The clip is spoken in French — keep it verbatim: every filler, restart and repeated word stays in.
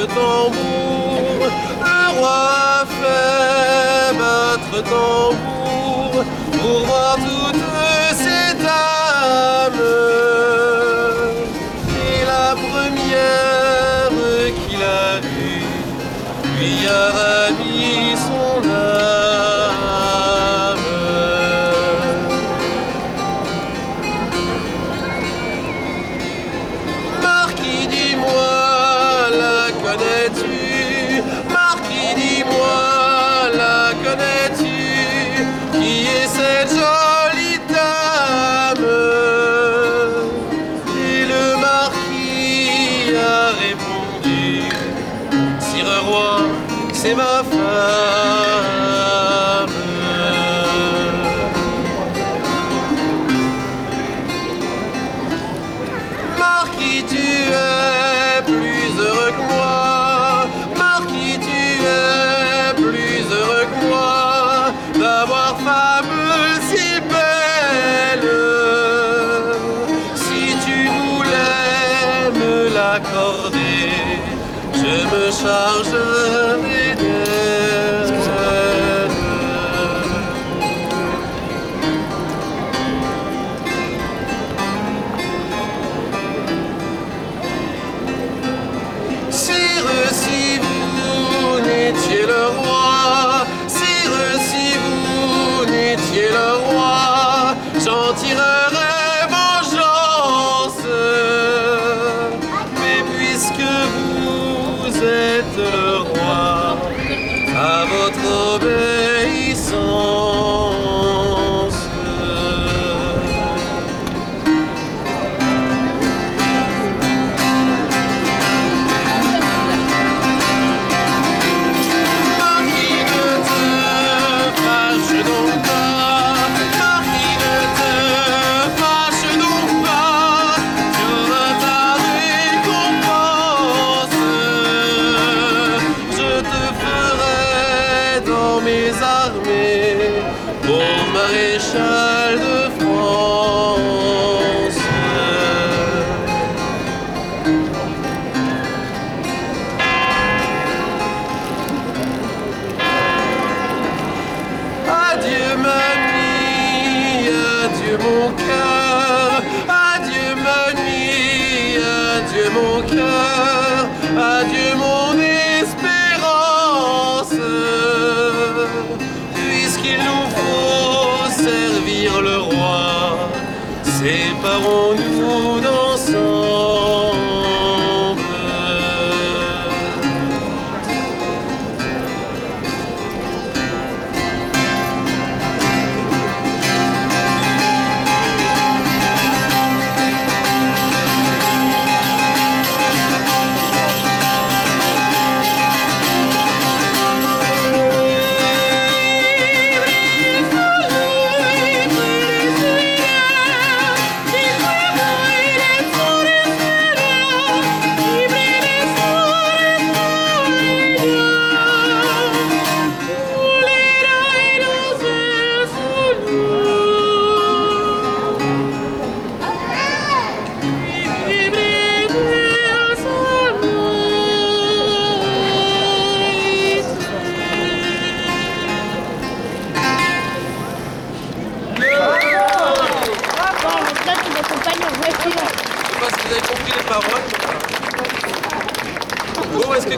tambour, le roi fait battre tambour pour voir toutes ces dames. Et la première qu'il a vue lui a ravi son âme. Marquis, dis-moi, la connais-tu? Marquis, dis-moi, la connais-tu? Qui est cette jolie dame? Et le marquis a répondu: Sire roi, c'est ma femme. Marquis, tu es plus heureux que moi. Marquis, tu es plus heureux que moi d'avoir femme si belle. Si tu voulais me l'accorder, je me chargerai d'elle. Sire, si vous n'étiez le roi, sire, si vous n'étiez le roi, j'en tirerais vengeance. Mais puisque vous êtes le roi, à votre obéissance. Marquis, ne te fâche donc pas, Marquis, ne te fâche donc pas, tu auras ta récompense. Je te ferai dans mes armées pour maréchal de France. Adieu mamie, adieu mon cœur, adieu mamie, adieu mon cœur, adieu mon espérance. Puisqu'il nous faut servir le roi, séparons-nous d'ensemble. Je sais pas si vous avez compris les paroles. Bon, est-ce que